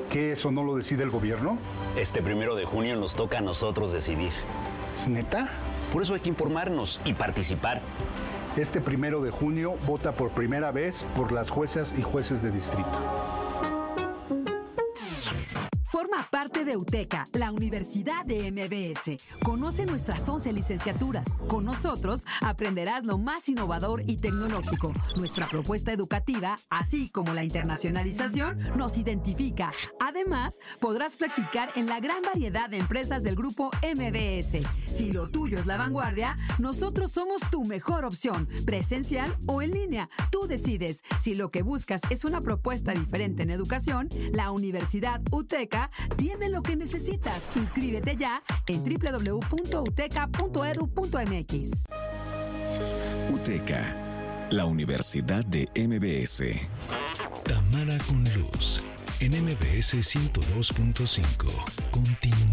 ¿Qué, eso no lo decide el gobierno? Este 1 de junio nos toca a nosotros decidir. ¿Neta? Por eso hay que informarnos y participar. Este 1 de junio vota por primera vez por las juezas y jueces de distrito. Forma parte de UTECA, la Universidad de MBS. Conoce nuestras 11 licenciaturas. Con nosotros aprenderás lo más innovador y tecnológico. Nuestra propuesta educativa, así como la internacionalización, nos identifica. Además, podrás practicar en la gran variedad de empresas del grupo MBS. Si lo tuyo es la vanguardia, nosotros somos tu mejor opción, presencial o en línea. Tú decides. Si lo que buscas es una propuesta diferente en educación, la Universidad UTECA tiene lo que necesitas. Inscríbete ya en www.uteca.edu.mx. UTECA, la Universidad de MBS. Tamara con Luz, en MBS 102.5. Continúa.